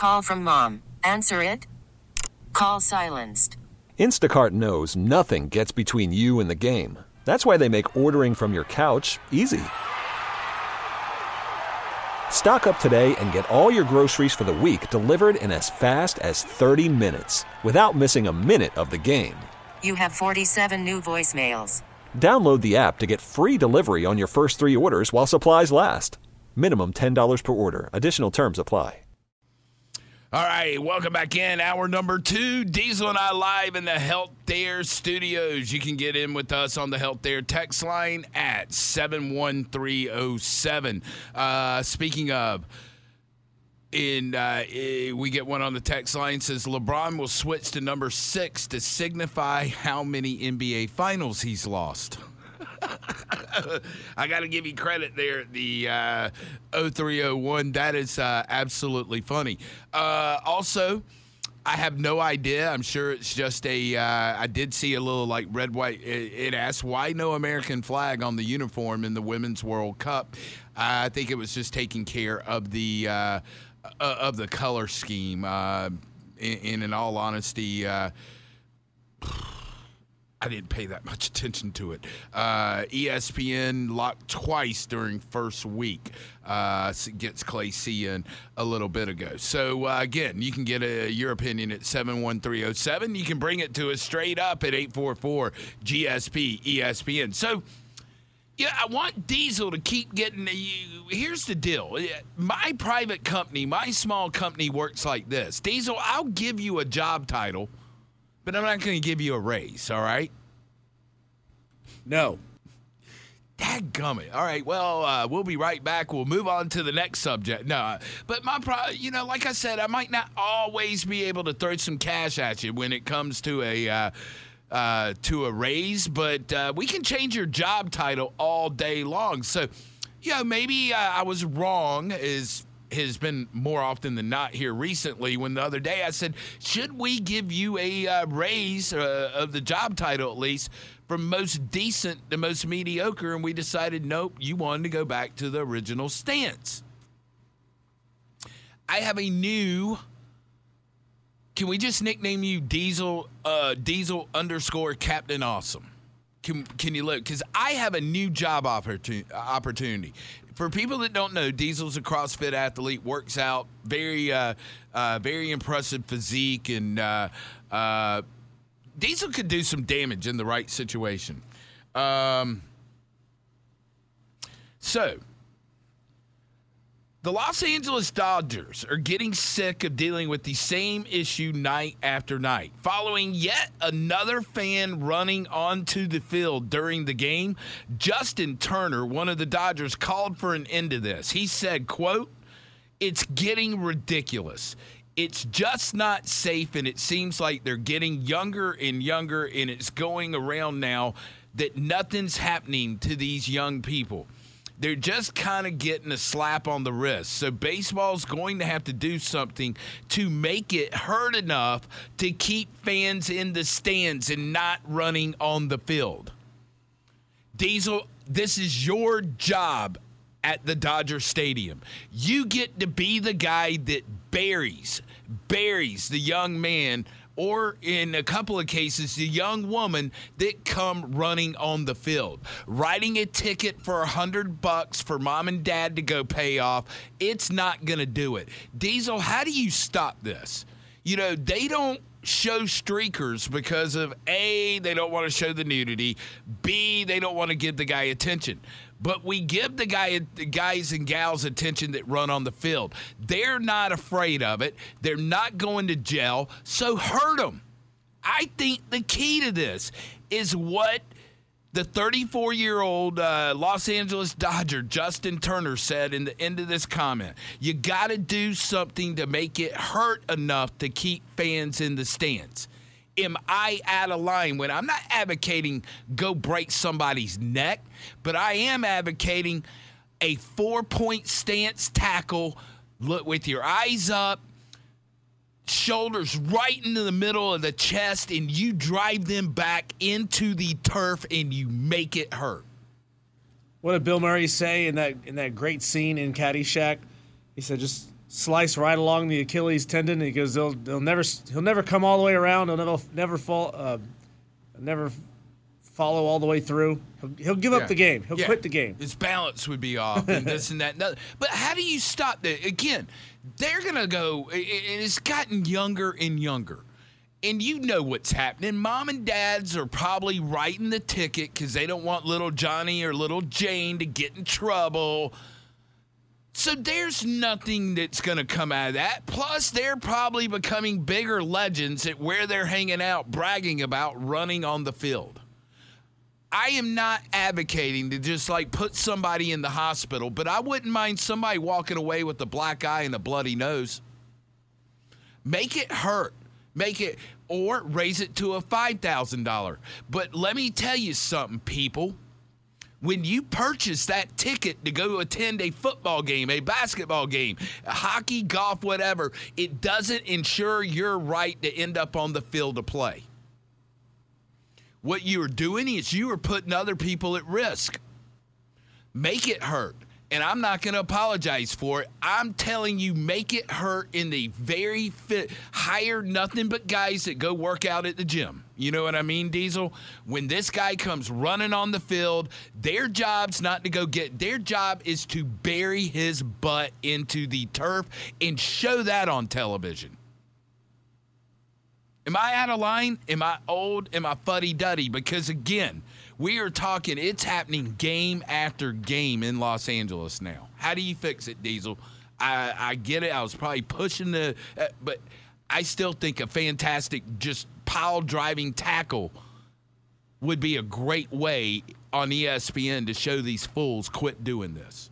Call from mom. Answer it. Call silenced. Instacart knows nothing gets between you and the game. That's why they make ordering from your couch easy. Stock up today and get all your groceries for the week delivered in as fast as 30 minutes without missing a minute of the game. You have 47 new voicemails. Download the app to get free delivery on your first 3 orders while supplies last. Minimum $10 per order. Additional terms apply. All right, welcome back in. Hour number 2, Diesel and I live in the Health Dare studios. You can get in with us on the Health Dare text line at 71307. Speaking of, we get one on the text line, says LeBron will switch to number 6 to signify how many NBA Finals he's lost. I got to give you credit there, the 0301. That is absolutely funny. Also, I have no idea. I'm sure it's just I did see a little like red, white. It asked, why no American flag on the uniform in the Women's World Cup? I think it was just taking care of the color scheme. In all honesty, I didn't pay that much attention to it. ESPN locked twice during first week. Gets Clay C in a little bit ago. So, again, you can get your opinion at 71307. You can bring it to us straight up at 844-GSP-ESPN. So, yeah, I want Diesel to keep getting here's the deal. My private company, my small company works like this. Diesel, I'll give you a job title, but I'm not going to give you a raise, all right? No. Dadgummit. All right, well, we'll be right back. We'll move on to the next subject. No, but like I said, I might not always be able to throw some cash at you when it comes to a raise, but we can change your job title all day long. So, maybe I was wrong, has been more often than not here recently, when the other day I said, should we give you a raise of the job title at least from most decent to most mediocre? And we decided, nope, you wanted to go back to the original stance. I have a new, can we just nickname you Diesel _ Captain Awesome? Can you look? Because I have a new job opportunity. For people that don't know, Diesel's a CrossFit athlete, works out, very impressive physique, and Diesel could do some damage in the right situation. So, the Los Angeles Dodgers are getting sick of dealing with the same issue night after night. Following yet another fan running onto the field during the game, Justin Turner, one of the Dodgers, called for an end to this. He said, quote, "It's getting ridiculous. It's just not safe, and it seems like they're getting younger and younger, and it's going around now that nothing's happening to these young people. They're just kind of getting a slap on the wrist. So baseball's going to have to do something to make it hurt enough to keep fans in the stands and not running on the field." Diesel, this is your job at the Dodger Stadium. You get to be the guy that buries the young man, or in a couple of cases, the young woman that come running on the field. Writing a ticket for $100 for mom and dad to go pay off, it's not going to do it. Diesel, how do you stop this? They don't show streakers because of A, they don't want to show the nudity, B, they don't want to give the guy attention. But we give the guys and gals attention that run on the field. They're not afraid of it. They're not going to jail, so hurt them. I think the key to this is what the 34-year-old Los Angeles Dodger, Justin Turner, said in the end of this comment. You got to do something to make it hurt enough to keep fans in the stands. Am I out of line when I'm not advocating go break somebody's neck, but I am advocating a 4-point stance tackle, look with your eyes up, shoulders right into the middle of the chest, and you drive them back into the turf and you make it hurt. What did Bill Murray say in that great scene in Caddyshack? He said, just slice right along the Achilles tendon. He goes, he'll never come all the way around. He'll never follow all the way through. He'll give up the game. He'll quit the game. His balance would be off and this and that. But how do you stop that? Again, they're going to go, and it's gotten younger and younger. And you know what's happening. Mom and dads are probably writing the ticket because they don't want little Johnny or little Jane to get in trouble. So there's nothing that's going to come out of that. Plus, they're probably becoming bigger legends at where they're hanging out, bragging about running on the field. I am not advocating to just put somebody in the hospital, but I wouldn't mind somebody walking away with a black eye and a bloody nose. Make it hurt. Or raise it to a $5,000. But let me tell you something, people. When you purchase that ticket to go attend a football game, a basketball game, a hockey, golf, whatever, it doesn't ensure your right to end up on the field to play. What you are doing is you are putting other people at risk. Make it hurt. And I'm not going to apologize for it. I'm telling you, make it hurt in the very fit. Hire nothing but guys that go work out at the gym. You know what I mean, Diesel? When this guy comes running on the field, their job's not to go get. Their job is to bury his butt into the turf and show that on television. Am I out of line? Am I old? Am I fuddy-duddy? Because, again, we are talking, it's happening game after game in Los Angeles now. How do you fix it, Diesel? I get it. I was probably pushing but I still think a fantastic just pile-driving tackle would be a great way on ESPN to show these fools quit doing this.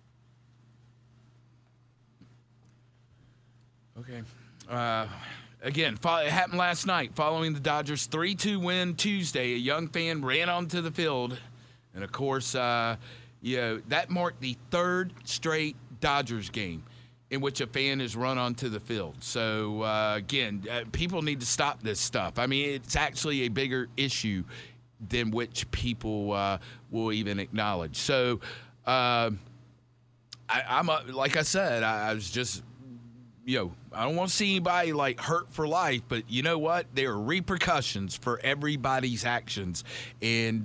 Okay. Again, it happened last night following the Dodgers' 3-2 win Tuesday. A young fan ran onto the field. And, of course, that marked the third straight Dodgers game in which a fan has run onto the field. So, again, people need to stop this stuff. I mean, it's actually a bigger issue than which people will even acknowledge. So, I'm like I said, I was just – I don't want to see anybody hurt for life, but you know what? There are repercussions for everybody's actions. And,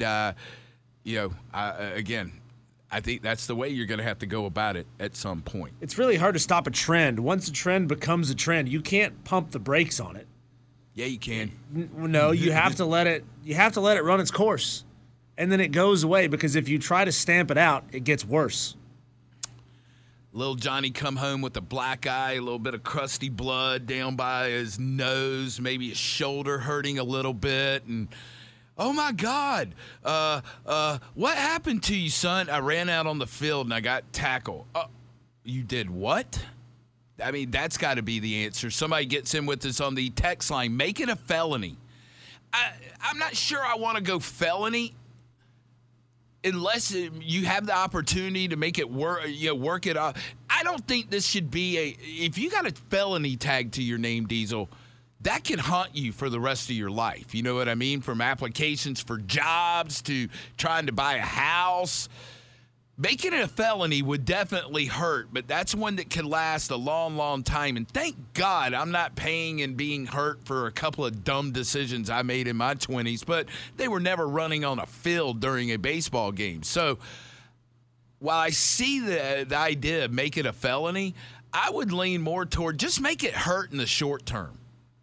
I think that's the way you're going to have to go about it at some point. It's really hard to stop a trend. Once a trend becomes a trend, you can't pump the brakes on it. Yeah, you can. No, you have to let it. You have to let it run its course, and then it goes away. Because if you try to stamp it out, it gets worse. Little Johnny come home with a black eye, a little bit of crusty blood down by his nose, maybe his shoulder hurting a little bit. And, oh, my God, what happened to you, son? I ran out on the field and I got tackled. You did what? I mean, that's got to be the answer. Somebody gets in with us on the text line. Make it a felony. I'm not sure I want to go felony. Unless you have the opportunity to make it work it out. I don't think this should be if you got a felony tag to your name, Diesel, that can haunt you for the rest of your life. You know what I mean? From applications for jobs to trying to buy a house. Making it a felony would definitely hurt, but that's one that could last a long, long time. And thank God I'm not paying and being hurt for a couple of dumb decisions I made in my 20s, but they were never running on a field during a baseball game. So while I see the idea of make it a felony, I would lean more toward just make it hurt in the short term.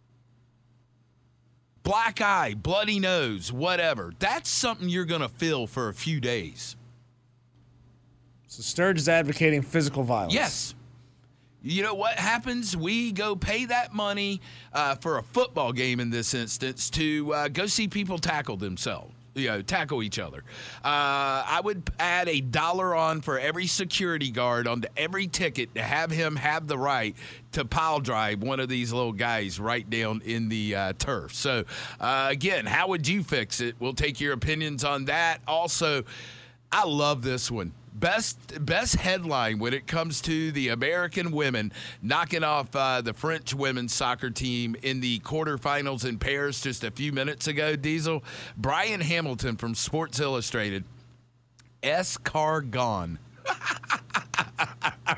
Black eye, bloody nose, whatever. That's something you're going to feel for a few days. So Sturge is advocating physical violence. Yes. You know what happens? We go pay that money for a football game in this instance to go see people tackle themselves. Tackle each other. I would add $1 on for every security guard onto every ticket to have him have the right to pile drive one of these little guys right down in the turf. So, again, how would you fix it? We'll take your opinions on that. Also, I love this one. Best headline when it comes to the American women knocking off the French women's soccer team in the quarterfinals in Paris just a few minutes ago, Diesel. Brian Hamilton from Sports Illustrated. Escargot.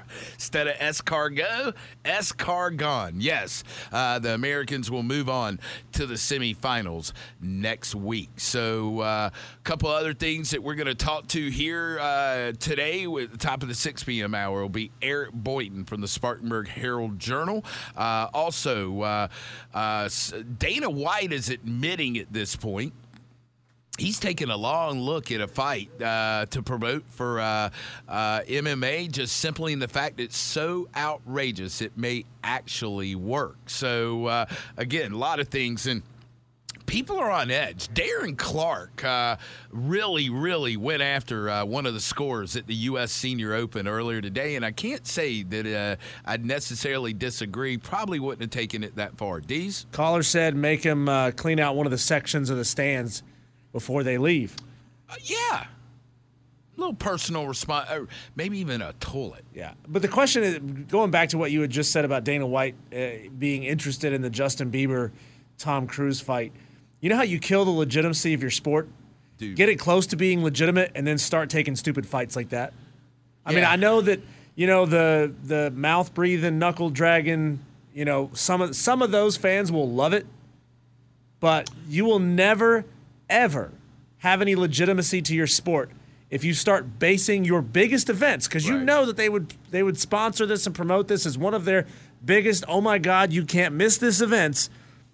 Instead of escargot, escargon. Yes, the Americans will move on to the semifinals next week. So a couple other things that we're going to talk to here today at the top of the 6 p.m. hour will be Eric Boynton from the Spartanburg Herald-Journal. Also, Dana White is admitting at this point he's taking a long look at a fight to promote for MMA, just simply in the fact it's so outrageous it may actually work. So, again, a lot of things. And people are on edge. Darren Clark really went after one of the scores at the U.S. Senior Open earlier today, and I can't say that I'd necessarily disagree. Probably wouldn't have taken it that far. Dees? Caller said make him clean out one of the sections of the stands before they leave. Yeah. A little personal response, or maybe even a toilet. Yeah. But the question is, going back to what you had just said about Dana White being interested in the Justin Bieber-Tom Cruise fight, you know how you kill the legitimacy of your sport? Dude. Get it close to being legitimate and then start taking stupid fights like that? I mean, Yeah. I know that, the mouth-breathing, knuckle-dragging, some of those fans will love it, but you will never ever have any legitimacy to your sport if you start basing your biggest events, because you Right. know that they would sponsor this and promote this as one of their biggest, oh my God, you can't miss this events,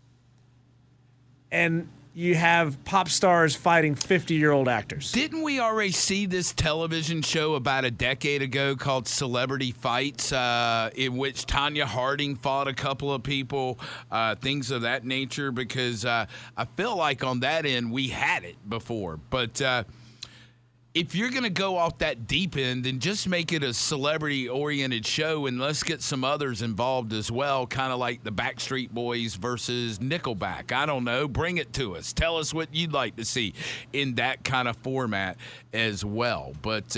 and you have pop stars fighting 50-year-old actors. Didn't we already see this television show about a decade ago called Celebrity Fights, in which Tanya Harding fought a couple of people, things of that nature? Because I feel like on that end we had it before. But if you're going to go off that deep end, then just make it a celebrity-oriented show, and let's get some others involved as well, kind of like the Backstreet Boys versus Nickelback. I don't know. Bring it to us. Tell us what you'd like to see in that kind of format as well. But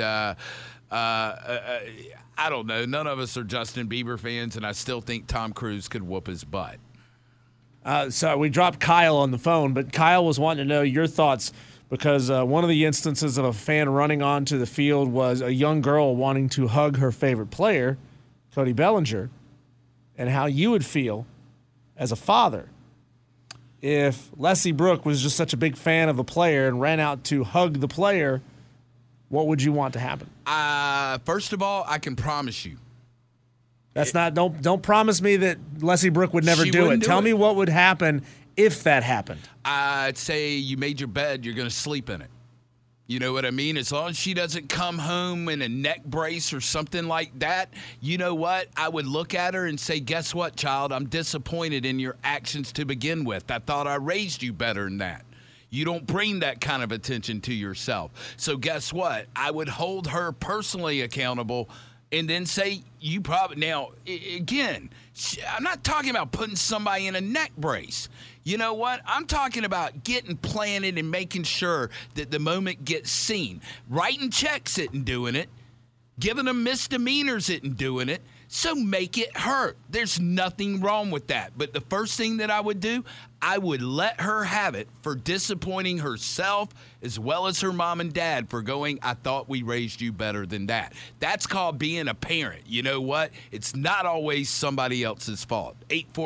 I don't know. None of us are Justin Bieber fans, and I still think Tom Cruise could whoop his butt. So we dropped Kyle on the phone, but Kyle was wanting to know your thoughts, because one of the instances of a fan running onto the field was a young girl wanting to hug her favorite player, Cody Bellinger, and how you would feel as a father if Leslie Brooke was just such a big fan of a player and ran out to hug the player. What would you want to happen? First of all, I can promise you. Don't promise me that Leslie Brooke would never She do it. wouldn't do Tell it. me what would happen if that happened. I'd say you made your bed, you're going to sleep in it. You know what I mean? As long as she doesn't come home in a neck brace or something like that, you know what? I would look at her and say, guess what, child? I'm disappointed in your actions to begin with. I thought I raised you better than that. You don't bring that kind of attention to yourself. So guess what? I would hold her personally accountable and then say, you probably, now, again, I'm not talking about putting somebody in a neck brace. You know what? I'm talking about getting planted and making sure that the moment gets seen. Writing checks isn't doing it. Giving them misdemeanors isn't doing it. So make it hurt. There's nothing wrong with that. But the first thing that I would do, I would let her have it for disappointing herself as well as her mom and dad for going, I thought we raised you better than that. That's called being a parent. You know what? It's not always somebody else's fault.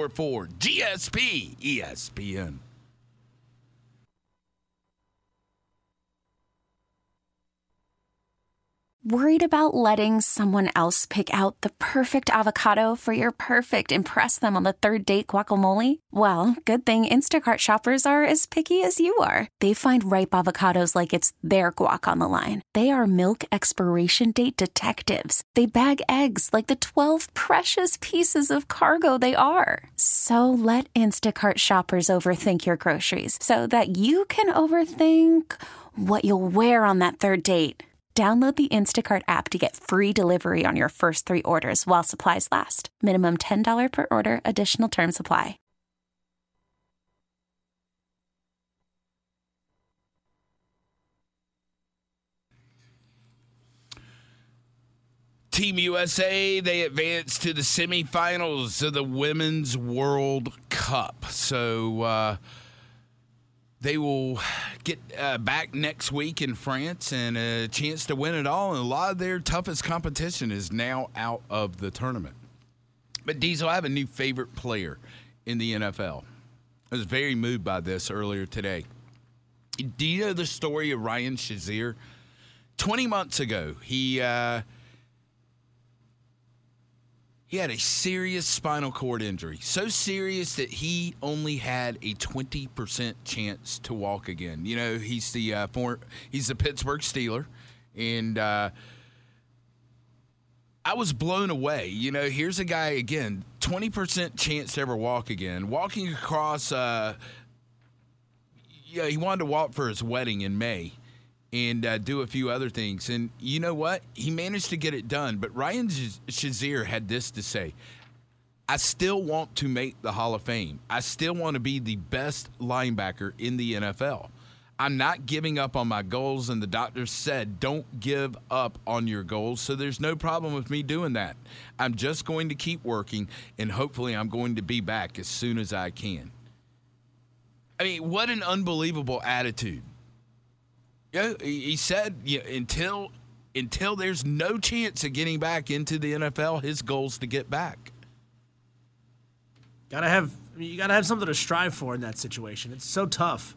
844-GSP-ESPN. Worried about letting someone else pick out the perfect avocado for your perfect impress them on the third date guacamole? Well, good thing Instacart shoppers are as picky as you are. They find ripe avocados like it's their guac on the line. They are milk expiration date detectives. They bag eggs like the 12 precious pieces of cargo they are. So let Instacart shoppers overthink your groceries so that you can overthink what you'll wear on that third date. Download the Instacart app to get free delivery on your first 3 orders while supplies last. Minimum $10 per order. Additional terms apply. Team USA, they advanced to the semifinals of the Women's World Cup. So, They will get back next week in France and a chance to win it all. And a lot of their toughest competition is now out of the tournament. But, Diesel, I have a new favorite player in the NFL. I was very moved by this earlier today. Do you know the story of Ryan Shazier? 20 months ago, he had a serious spinal cord injury. So serious that he only had a 20% chance to walk again. You know, he's the Pittsburgh Steeler, and I was blown away. You know, here's a guy, again, 20% chance to ever walk again. Walking across, he wanted to walk for his wedding in May and do a few other things. And you know what? He managed to get it done. But Ryan Shazier had this to say: I still want to make the Hall of Fame. I still want to be the best linebacker in the NFL. I'm not giving up on my goals, and the doctors said don't give up on your goals, so there's no problem with me doing that. I'm just going to keep working, and hopefully I'm going to be back as soon as I can. I mean, what an unbelievable attitude. Yeah, he said until there's no chance of getting back into the NFL, his goal's to get back. You gotta have something to strive for in that situation. It's so tough.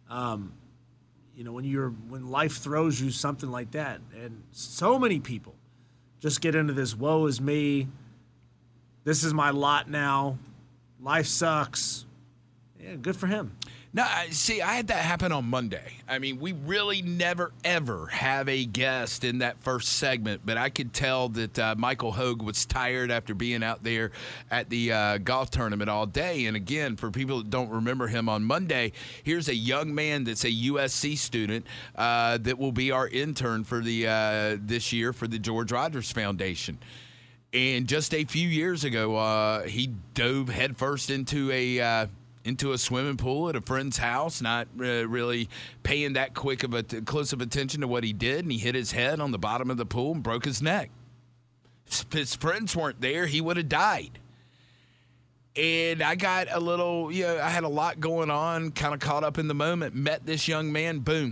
When life throws you something like that, and so many people just get into this woe is me, this is my lot now, life sucks. Yeah, good for him. No, see, I had that happen on Monday. I mean, we really never, ever have a guest in that first segment, but I could tell that Michael Hogue was tired after being out there at the golf tournament all day. And again, for people that don't remember him on Monday, here's a young man that's a USC student that will be our intern for this year for the George Rogers Foundation. And just a few years ago, he dove headfirst into a swimming pool at a friend's house, not really paying that close of attention to what he did, and he hit his head on the bottom of the pool and broke his neck. If his friends weren't there, he would have died. And I got I had a lot going on, kind of caught up in the moment, met this young man, boom.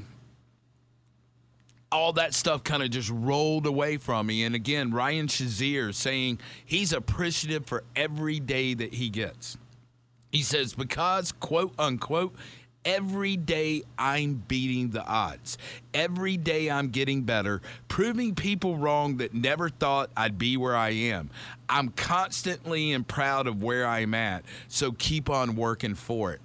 All that stuff kind of just rolled away from me. And again, Ryan Shazier saying he's appreciative for every day that he gets. He says, because, quote, unquote, every day I'm beating the odds. Every day I'm getting better, proving people wrong that never thought I'd be where I am. I'm constantly and proud of where I'm at, so keep on working for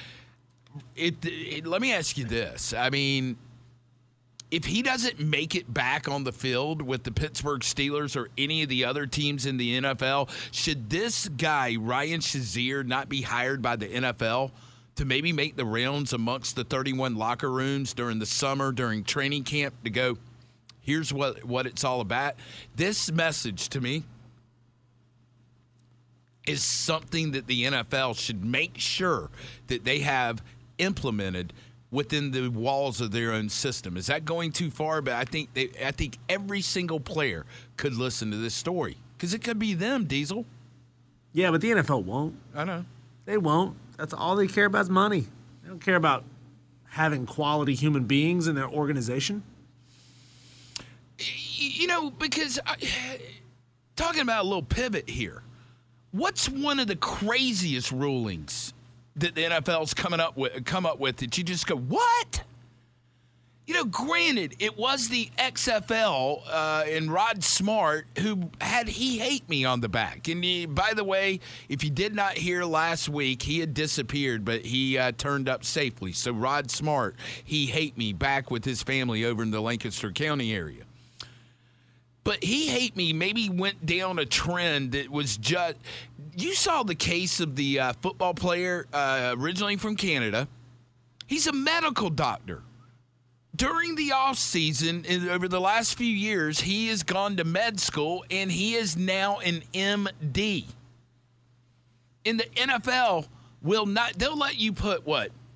it. Let me ask you this. I mean, if he doesn't make it back on the field with the Pittsburgh Steelers or any of the other teams in the NFL, should this guy, Ryan Shazier, not be hired by the NFL to maybe make the rounds amongst the 31 locker rooms during the summer, during training camp, to go, here's what it's all about? This message to me is something that the NFL should make sure that they have implemented within the walls of their own system. Is that going too far? But I think every single player could listen to this story because it could be them, Diesel. Yeah, but the NFL won't. I know. They won't. That's all they care about is money. They don't care about having quality human beings in their organization. Because talking about a little pivot here, what's one of the craziest rulings that the NFL's come up with that you just go, what? Granted, it was the XFL and Rod Smart who had "He Hate Me" on the back. And by the way, if you did not hear last week, he had disappeared, but he turned up safely. So Rod Smart, "He Hate Me," back with his family over in the Lancaster County area. But "He Hate Me" maybe went down a trend that was just – you saw the case of the football player originally from Canada. He's a medical doctor. During the offseason, over the last few years, he has gone to med school, and he is now an MD. In the NFL, they'll let you put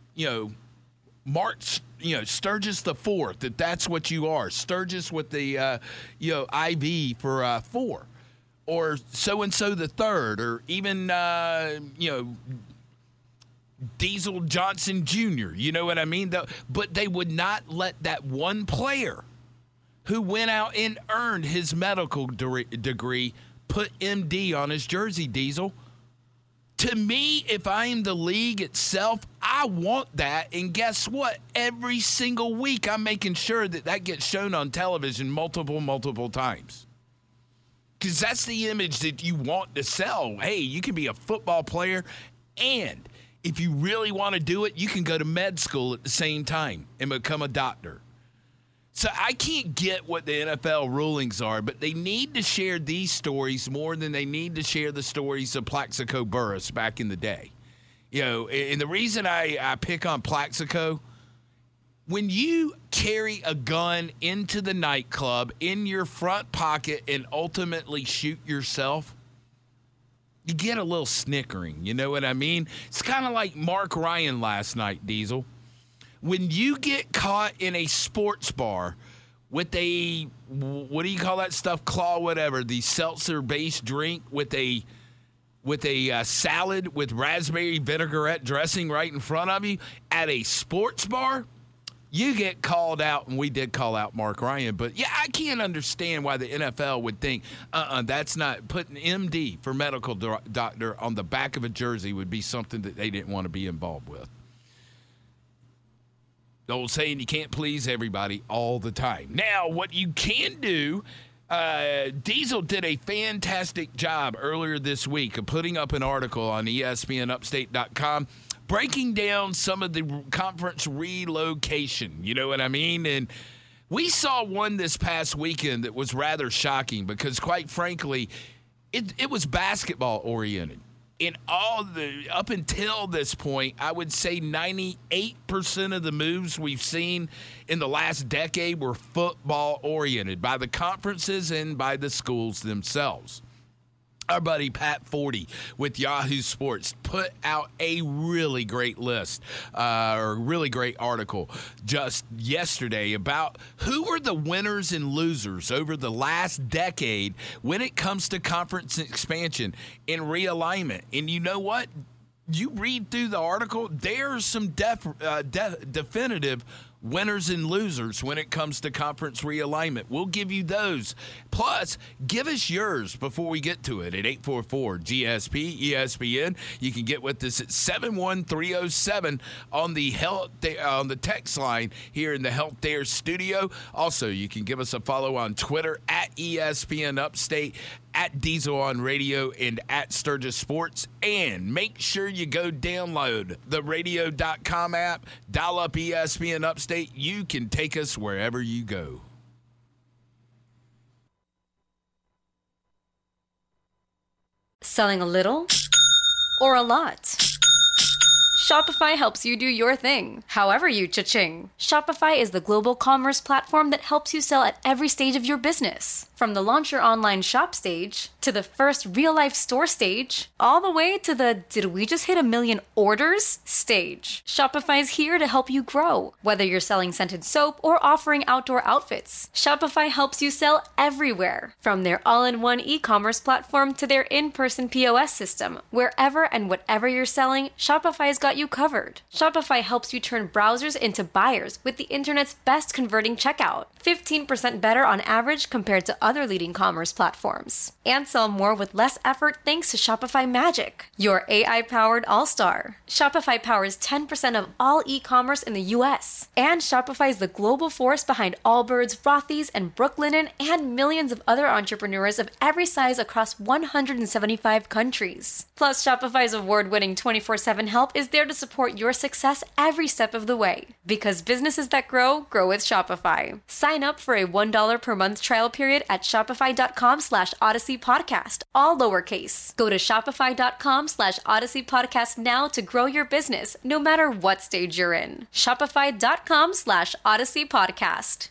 Mark, Sturgis the fourth, that's what you are. Sturgis with the, IV for 4. Or so-and-so the third, or even, Diesel Johnson Jr., you know what I mean? But they would not let that one player who went out and earned his medical degree put MD on his jersey, Diesel. To me, if I am the league itself, I want that. And guess what? Every single week, I'm making sure that gets shown on television multiple times. Because that's the image that you want to sell. Hey, you can be a football player, and if you really want to do it, you can go to med school at the same time and become a doctor. So I can't get what the NFL rulings are, but they need to share these stories more than they need to share the stories of Plaxico Burress back in the day. You know, and the reason I pick on Plaxico, when you carry a gun into the nightclub in your front pocket and ultimately shoot yourself, you get a little snickering. You know what I mean? It's kind of like Mark Ryan last night, Diesel. When you get caught in a sports bar with a, what do you call that stuff? Claw, whatever, the seltzer-based drink with a salad with raspberry vinaigrette dressing right in front of you at a sports bar, you get called out, and we did call out Mark Ryan. But, yeah, I can't understand why the NFL would think, that's not, putting MD for medical doctor on the back of a jersey would be something that they didn't want to be involved with. The old saying, you can't please everybody all the time. Now, what you can do, Diesel did a fantastic job earlier this week of putting up an article on ESPNUpstate.com breaking down some of the conference relocation. You know what I mean? And we saw one this past weekend that was rather shocking because, quite frankly, it was basketball-oriented. In up until this point, I would say 98% of the moves we've seen in the last decade were football-oriented by the conferences and by the schools themselves. Our buddy Pat Forty with Yahoo Sports put out a really great list, or a really great article just yesterday about who were the winners and losers over the last decade when it comes to conference expansion and realignment. And you know what? You read through the article, there's some definitive winners and losers when it comes to conference realignment. We'll give you those. Plus, give us yours before we get to it at 844-GSP-ESPN. You can get with us at 71307 on the text line here in the Health Dare studio. Also, you can give us a follow on Twitter at ESPN Upstate, at Diesel on Radio, and at Sturgis Sports. And make sure you go download the radio.com app, dial up ESPN Upstate. You can take us wherever you go. Selling a little or a lot? Shopify helps you do your thing, however you cha-ching. Shopify is the global commerce platform that helps you sell at every stage of your business. From the launch your online shop stage, to the first real-life store stage, all the way to the did we just hit 1 million orders stage. Shopify's here to help you grow. Whether you're selling scented soap or offering outdoor outfits, Shopify helps you sell everywhere. From their all-in-one e-commerce platform to their in-person POS system, wherever and whatever you're selling, Shopify's got you covered. Shopify helps you turn browsers into buyers with the internet's best converting checkout. 15% better on average compared to other leading commerce platforms. And sell more with less effort thanks to Shopify Magic, your AI-powered all-star. Shopify powers 10% of all e-commerce in the U.S. And Shopify is the global force behind Allbirds, Rothy's, and Brooklinen, and millions of other entrepreneurs of every size across 175 countries. Plus, Shopify's award-winning 24/7 help is there to support your success every step of the way. Because businesses that grow with Shopify. Sign up for a $1 per month trial period at shopify.com/Odyssey Podcast, all lowercase. Go to shopify.com/Odyssey Podcast now to grow your business, no matter what stage you're in. Shopify.com/Odyssey Podcast.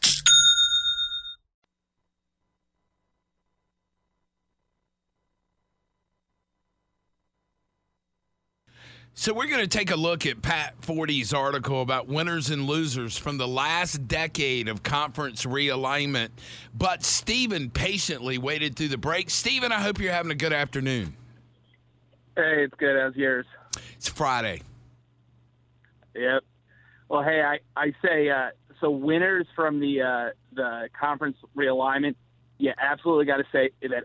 So we're going to take a look at Pat Forty's article about winners and losers from the last decade of conference realignment. But Stephen patiently waited through the break. Stephen, I hope you're having a good afternoon. Hey, it's good. How's yours? It's Friday. Yep. Well, hey, I say so. Winners from the conference realignment, you absolutely got to say that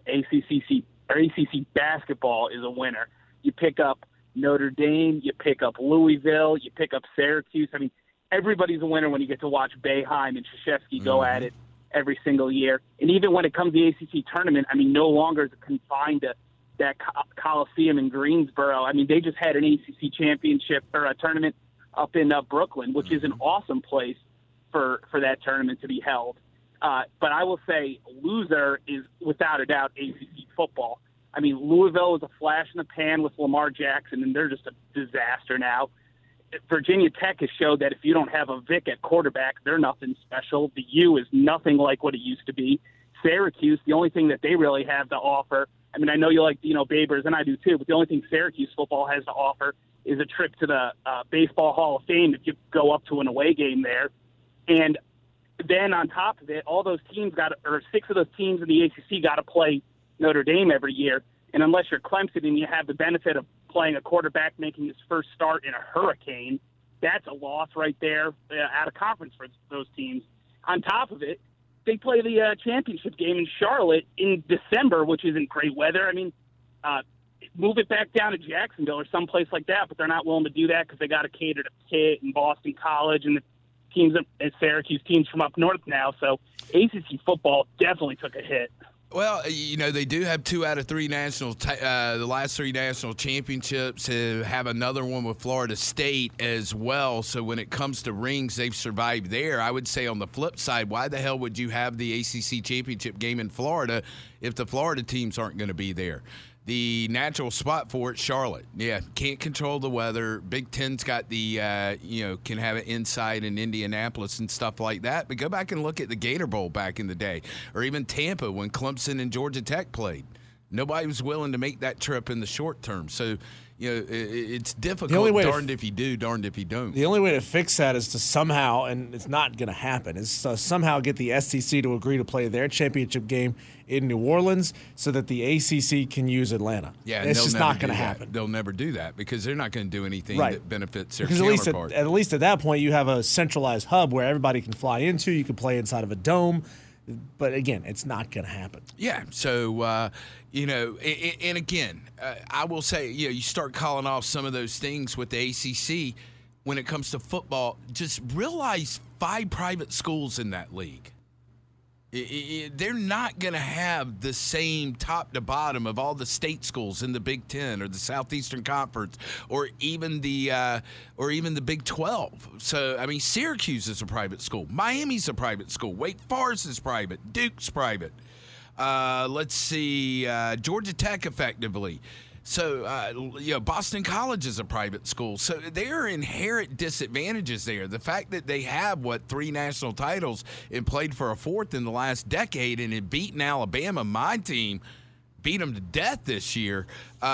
ACC basketball is a winner. You pick up Notre Dame, you pick up Louisville, you pick up Syracuse. I mean, everybody's a winner when you get to watch Boeheim and Krzyzewski go at it every single year. And even when it comes to the ACC tournament, I mean, no longer is it confined to that Coliseum in Greensboro. I mean, they just had an ACC championship or a tournament up in Brooklyn, which is an awesome place for that tournament to be held. But I will say loser is without a doubt ACC football. I mean, Louisville was a flash in the pan with Lamar Jackson, and they're just a disaster now. Virginia Tech has showed that if you don't have a Vic at quarterback, they're nothing special. The U is nothing like what it used to be. Syracuse, the only thing that they really have to offer, I mean, I know you like Babers, and I do too, but the only thing Syracuse football has to offer is a trip to the Baseball Hall of Fame if you go up to an away game there. And then on top of it, all those teams six of those teams in the ACC got to play Notre Dame every year. And unless you're Clemson and you have the benefit of playing a quarterback making his first start in a hurricane, that's a loss right there out of conference for those teams. On top of it, they play the championship game in Charlotte in December, which isn't great weather. I mean, move it back down to Jacksonville or someplace like that, but they're not willing to do that because they got to cater to Pitt and Boston College and the teams and Syracuse teams from up north now. So ACC football definitely took a hit. Well, they do have 2 out of 3 the last 3 national championships. Have another one with Florida State as well. So when it comes to rings, they've survived there. I would say on the flip side, why the hell would you have the ACC championship game in Florida if the Florida teams aren't going to be there? The natural spot for it, Charlotte. Yeah, can't control the weather. Big Ten's got the, can have it inside in Indianapolis and stuff like that. But go back and look at the Gator Bowl back in the day, or even Tampa when Clemson and Georgia Tech played. Nobody was willing to make that trip in the short term. So, it's difficult, darned if you do, darned if you don't. The only way to fix that is to somehow, and it's not going to happen, is to somehow get the SEC to agree to play their championship game in New Orleans so that the ACC can use Atlanta. Yeah, it's just not going to happen. They'll never do that because they're not going to do anything that benefits their counterpart. Because at least at that point, you have a centralized hub where everybody can fly into. You can play inside of a dome. But, again, it's not going to happen. Yeah, so, and again, I will say, you start calling off some of those things with the ACC when it comes to football. Just realize 5 private schools in that league. They're not going to have the same top to bottom of all the state schools in the Big Ten or the Southeastern Conference or even the Big 12. So, I mean, Syracuse is a private school. Miami's a private school. Wake Forest is private. Duke's private. Let's see, Georgia Tech effectively. So, Boston College is a private school. So there are inherent disadvantages there. The fact that they have, 3 national titles and played for a 4th in the last decade and had beaten Alabama, my team, beat them to death this year.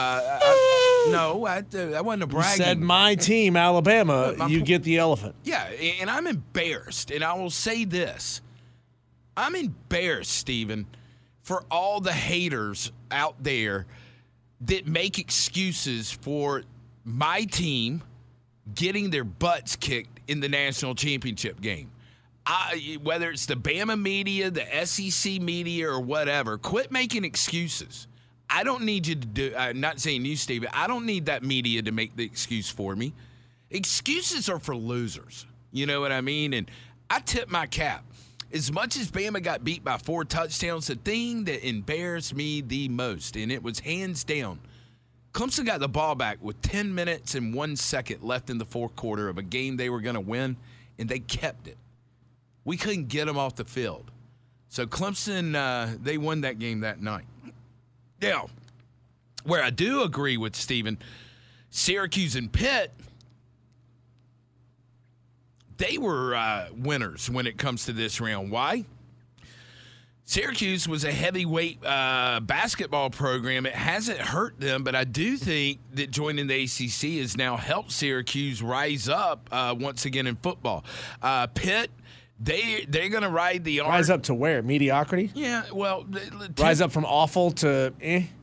I wasn't a bragging. You said my team, Alabama, you get the elephant. Yeah, and I'm embarrassed. And I will say this. I'm embarrassed, Stephen, for all the haters out there that make excuses for my team getting their butts kicked in the national championship game. Whether it's the Bama media, the SEC media, or whatever, quit making excuses. I don't need you to do, I'm not saying you, Steve, I don't need that media to make the excuse for me. Excuses are for losers. You know what I mean? And I tip my cap. As much as Bama got beat by 4 touchdowns, the thing that embarrassed me the most, and it was hands down, Clemson got the ball back with 10 minutes and 1 second left in the 4th quarter of a game they were going to win, and they kept it. We couldn't get them off the field. So Clemson, they won that game that night. Now, where I do agree with Stephen, Syracuse and Pitt, they were winners when it comes to this round. Why? Syracuse was a heavyweight basketball program. It hasn't hurt them, but I do think that joining the ACC has now helped Syracuse rise up once again in football. Pitt, they're going to ride the arm. Rise up to where? Mediocrity? Yeah, well. Rise up from awful to eh?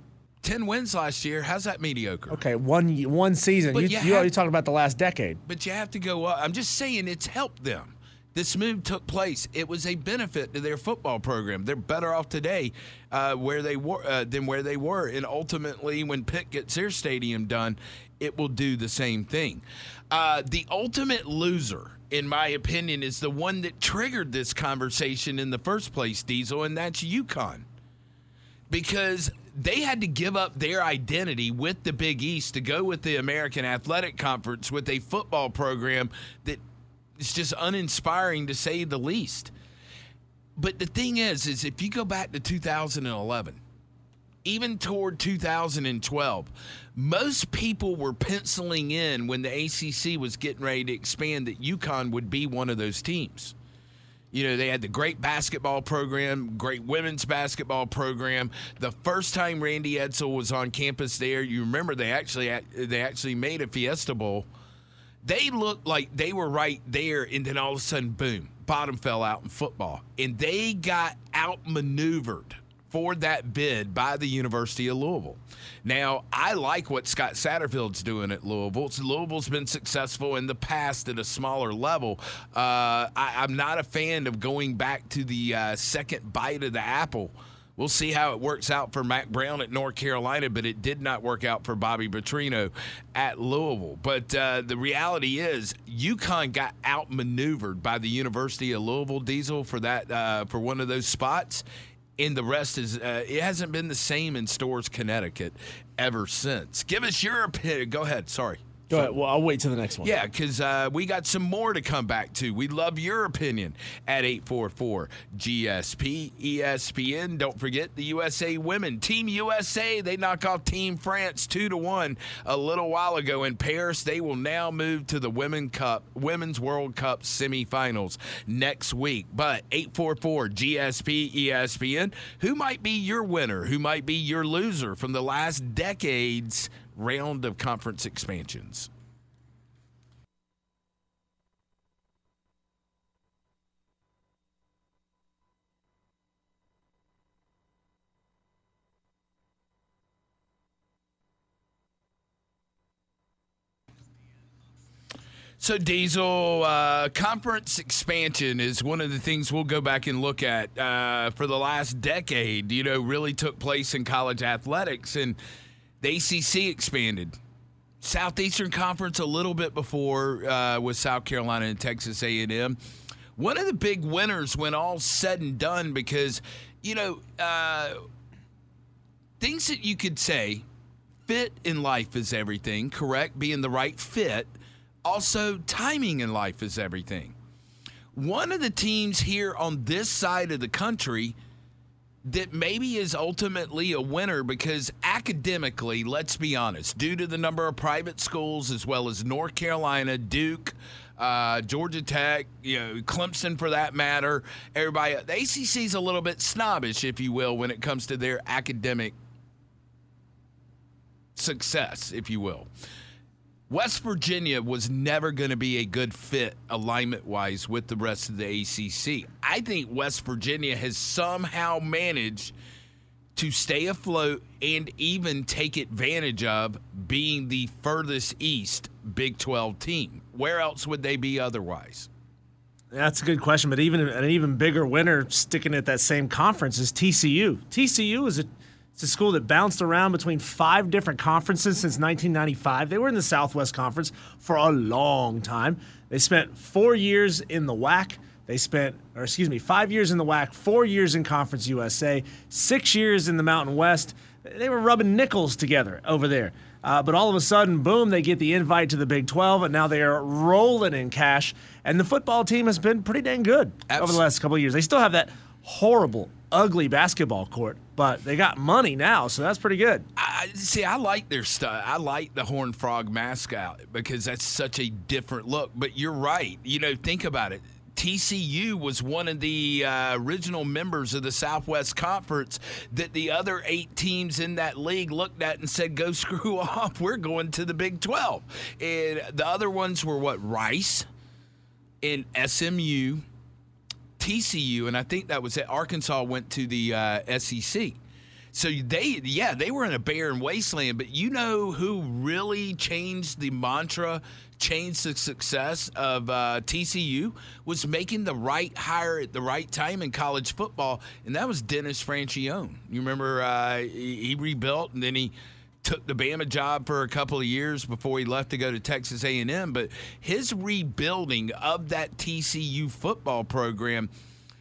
10 wins last year. How's that mediocre? Okay, one season. But You already talked about the last decade. But you have to go up. I'm just saying it's helped them. This move took place. It was a benefit to their football program. They're better off today where they were than where they were. And ultimately, when Pitt gets their stadium done, it will do the same thing. The ultimate loser, in my opinion, is the one that triggered this conversation in the first place, Diesel, and that's UConn. Because they had to give up their identity with the Big East to go with the American Athletic Conference with a football program that is just uninspiring to say the least. But the thing is if you go back to 2011, even toward 2012, most people were penciling in when the ACC was getting ready to expand that UConn would be one of those teams. You know, they had the great basketball program, great women's basketball program. The first time Randy Edsall was on campus there, you remember they actually made a Fiesta Bowl. They looked like they were right there, and then all of a sudden, boom, bottom fell out in football. And they got outmaneuvered for that bid by the University of Louisville. Now, I like what Scott Satterfield's doing at Louisville. Louisville's been successful in the past at a smaller level. I'm not a fan of going back to the second bite of the apple. We'll see how it works out for Mack Brown at North Carolina, but it did not work out for Bobby Petrino at Louisville. But the reality is UConn got outmaneuvered by the University of Louisville, Diesel, for that for one of those spots. And the rest is it hasn't been the same in Storrs, Connecticut ever since. Give us your opinion. Go ahead. Sorry. Go ahead. Well, I'll wait till the next one. Yeah, because we got some more to come back to. We'd love your opinion at 844-GSP-ESPN. Don't forget the USA women. Team USA, they knock off Team France 2-1 a little while ago in Paris. They will now move to the Women's World Cup semifinals next week. But 844-GSP-ESPN, who might be your winner? Who might be your loser from the last decade's round of conference expansions? So, Diesel, conference expansion is one of the things we'll go back and look at for the last decade, really took place in college athletics. And the ACC expanded. Southeastern Conference a little bit before with South Carolina and Texas A&M. One of the big winners when all's said and done because, things that you could say, fit in life is everything, correct? Being the right fit. Also, timing in life is everything. One of the teams here on this side of the country that maybe is ultimately a winner because academically, let's be honest, due to the number of private schools as well as North Carolina, Duke, Georgia Tech, Clemson for that matter, everybody, the ACC is a little bit snobbish, if you will, when it comes to their academic success, if you will. West Virginia was never going to be a good fit alignment-wise with the rest of the ACC. I think West Virginia has somehow managed to stay afloat and even take advantage of being the furthest east Big 12 team. Where else would they be otherwise? That's a good question, but an even bigger winner sticking at that same conference is TCU. TCU is it's a school that bounced around between 5 different conferences since 1995. They were in the Southwest Conference for a long time. They spent 4 years in the WAC. 5 years in the WAC, 4 years in Conference USA, 6 years in the Mountain West. They were rubbing nickels together over there. But all of a sudden, boom, they get the invite to the Big 12, and now they are rolling in cash. And the football team has been pretty dang good over the last couple of years. They still have that horrible, ugly basketball court, but they got money now, so that's pretty good. I like their stuff. I like the Horned Frog mascot because that's such a different look. But you're right. Think about it. TCU was one of the original members of the Southwest Conference that the other 8 teams in that league looked at and said, go screw off. We're going to the Big 12. And the other ones were Rice and SMU, TCU, and I think that was it. Arkansas went to the SEC. So they were in a barren wasteland, but you know who really changed the mantra, changed the success of TCU, was making the right hire at the right time in college football, and that was Dennis Franchione. You remember he rebuilt, and then he took the Bama job for a couple of years before he left to go to Texas A&M, but his rebuilding of that TCU football program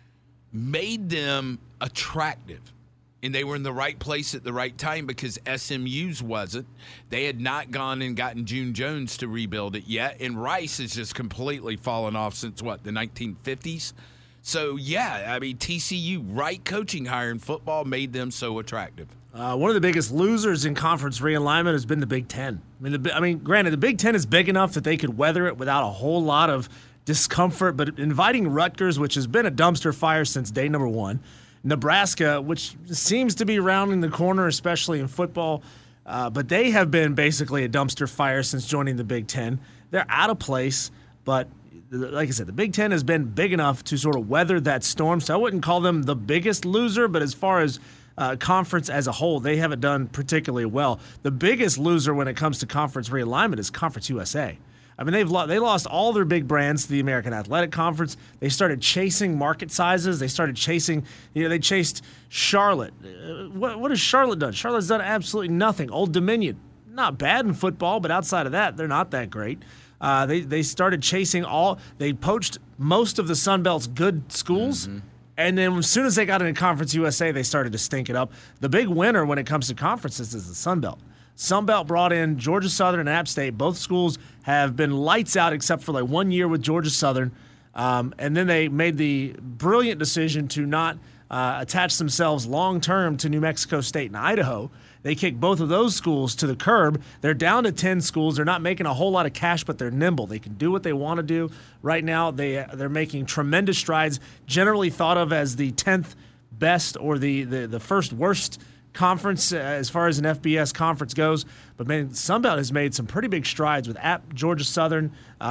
made them attractive. And they were in the right place at the right time because SMU's wasn't. They had not gone and gotten June Jones to rebuild it yet. And Rice has just completely fallen off since, the 1950s? So, yeah, I mean, TCU, right coaching hire in football made them so attractive. One of the biggest losers in conference realignment has been the Big Ten. Granted, the Big Ten is big enough that they could weather it without a whole lot of discomfort, but inviting Rutgers, which has been a dumpster fire since day number one, Nebraska, which seems to be rounding the corner, especially in football, but they have been basically a dumpster fire since joining the Big Ten. They're out of place, but like I said, the Big Ten has been big enough to sort of weather that storm, so I wouldn't call them the biggest loser, but as far as conference as a whole, they haven't done particularly well. The biggest loser when it comes to conference realignment is Conference USA. I mean, they lost all their big brands to the American Athletic Conference. They started chasing market sizes. They started chasing, they chased Charlotte. What has Charlotte done? Charlotte's done absolutely nothing. Old Dominion, not bad in football, but outside of that, they're not that great. They started chasing they poached most of the Sun Belt's good schools. Mm-hmm. And then as soon as they got into Conference USA, they started to stink it up. The big winner when it comes to conferences is the Sun Belt. Sun Belt brought in Georgia Southern and App State. Both schools have been lights out except for 1 year with Georgia Southern. And then they made the brilliant decision to not attach themselves long-term to New Mexico State and Idaho. They kicked both of those schools to the curb. They're down to 10 schools. They're not making a whole lot of cash, but they're nimble. They can do what they want to do. Right now, they're making tremendous strides, generally thought of as the 10th best or the first worst conference as far as an FBS conference goes. But, man, Sunbelt has made some pretty big strides with Georgia Southern,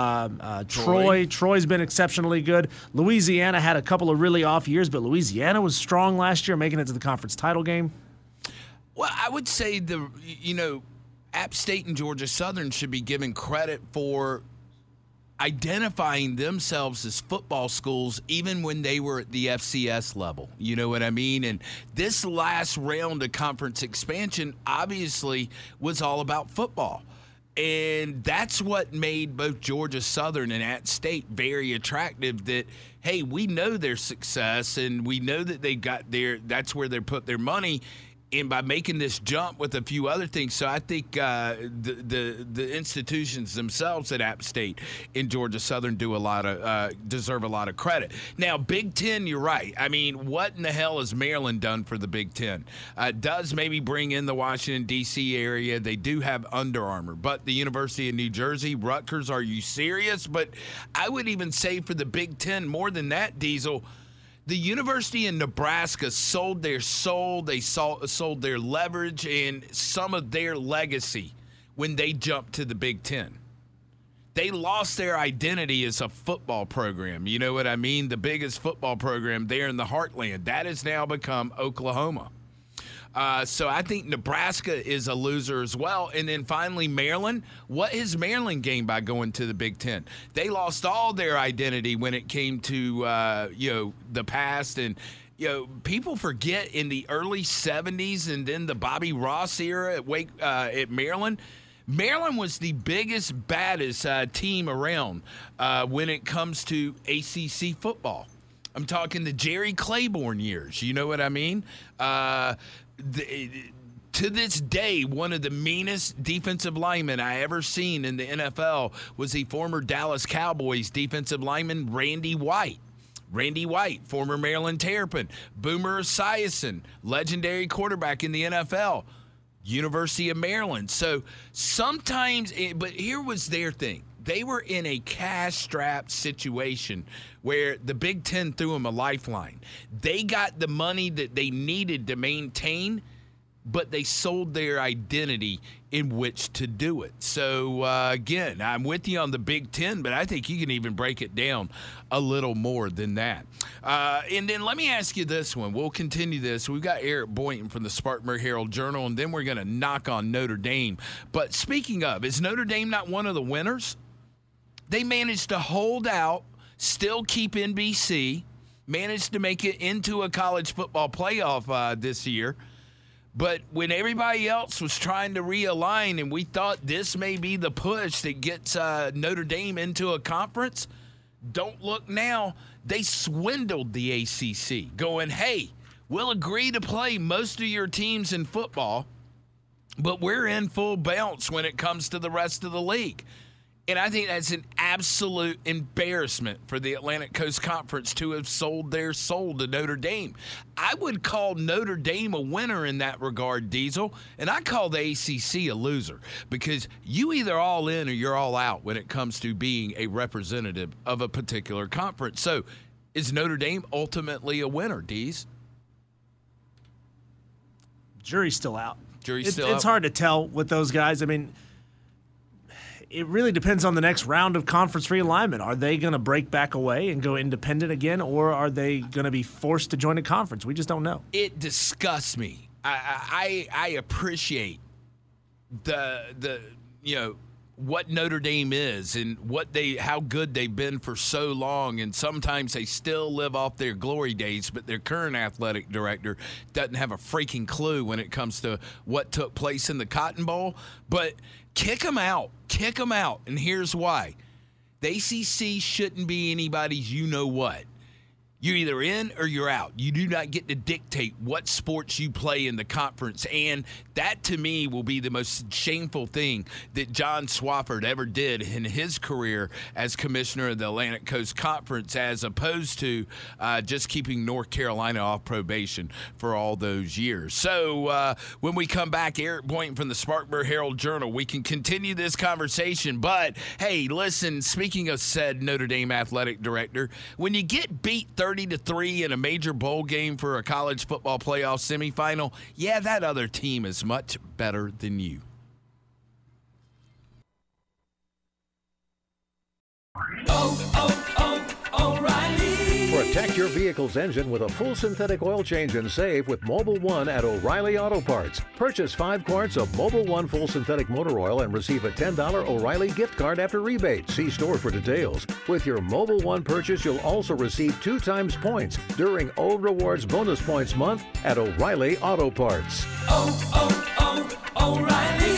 Troy. Troy's been exceptionally good. Louisiana had a couple of really off years, but Louisiana was strong last year, making it to the conference title game. Well, I would say App State and Georgia Southern should be given credit for identifying themselves as football schools even when they were at the FCS level. You know what I mean? And this last round of conference expansion obviously was all about football. And that's what made both Georgia Southern and App State very attractive, that, hey, we know their success and we know that they got that's where they put their money. And by making this jump with a few other things, so I think the institutions themselves at App State and Georgia Southern deserve a lot of credit. Now, Big Ten, you're right. I mean, what in the hell has Maryland done for the Big Ten? Does maybe bring in the Washington, D.C. area. They do have Under Armour. But the University of New Jersey, Rutgers, are you serious? But I would even say for the Big Ten, more than that, Diesel, the University of Nebraska sold their soul, they sold their leverage and some of their legacy when they jumped to the Big Ten. They lost their identity as a football program. You know what I mean? The biggest football program there in the heartland. That has now become Oklahoma. So I think Nebraska is a loser as well. And then finally, Maryland. What has Maryland gained by going to the Big Ten? They lost all their identity when it came to the past. And people forget in the early 70s and then the Bobby Ross era at Maryland. Maryland was the biggest, baddest team around when it comes to ACC football. I'm talking the Jerry Claiborne years. You know what I mean? To this day, one of the meanest defensive linemen I ever seen in the NFL was the former Dallas Cowboys defensive lineman Randy White. Randy White, former Maryland Terrapin. Boomer Esiason, legendary quarterback in the NFL. University of Maryland. So sometimes, but here was their thing. They were in a cash-strapped situation where the Big Ten threw them a lifeline. They got the money that they needed to maintain, but they sold their identity in which to do it. So, again, I'm with you on the Big Ten, but I think you can even break it down a little more than that. And then let me ask you this one. We'll continue this. We've got Eric Boynton from the Spartanburg Herald-Journal, and then we're going to knock on Notre Dame. But speaking of, is Notre Dame not one of the winners? They managed to hold out, still keep NBC, managed to make it into a college football playoff this year. But when everybody else was trying to realign and we thought this may be the push that gets Notre Dame into a conference, don't look now. They swindled the ACC, going, hey, we'll agree to play most of your teams in football, but we're in full bounce when it comes to the rest of the league. And I think that's an absolute embarrassment for the Atlantic Coast Conference to have sold their soul to Notre Dame. I would call Notre Dame a winner in that regard, Diesel, and I call the ACC a loser because you either all in or you're all out when it comes to being a representative of a particular conference. So is Notre Dame ultimately a winner, Dees? Jury's still out. It's It's hard to tell with those guys. I mean, it really depends on the next round of conference realignment. Are they going to break back away and go independent again, or are they going to be forced to join a conference? We just don't know. It disgusts me. I appreciate the what Notre Dame is and how good they've been for so long, and sometimes they still live off their glory days, but their current athletic director doesn't have a freaking clue when it comes to what took place in the Cotton Bowl. But kick them out, and here's why. The ACC shouldn't be anybody's you-know-what. You're either in or you're out. You do not get to dictate what sports you play in the conference. And that, to me, will be the most shameful thing that John Swofford ever did in his career as commissioner of the Atlantic Coast Conference, as opposed to just keeping North Carolina off probation for all those years. So when we come back, Eric Boynton from the Spartanburg Herald-Journal, we can continue this conversation. But, hey, listen, speaking of said Notre Dame athletic director, when you get beat 30-3 in a major bowl game for a college football playoff semifinal, yeah, that other team is much better than you. O'Reilly. Protect your vehicle's engine with a full synthetic oil change and save with Mobil 1 at O'Reilly Auto Parts. Purchase 5 quarts of Mobil 1 full synthetic motor oil and receive a $10 O'Reilly gift card after rebate. See store for details. With your Mobil 1 purchase, you'll also receive 2 times points during O Rewards Bonus Points Month at O'Reilly Auto Parts. O'Reilly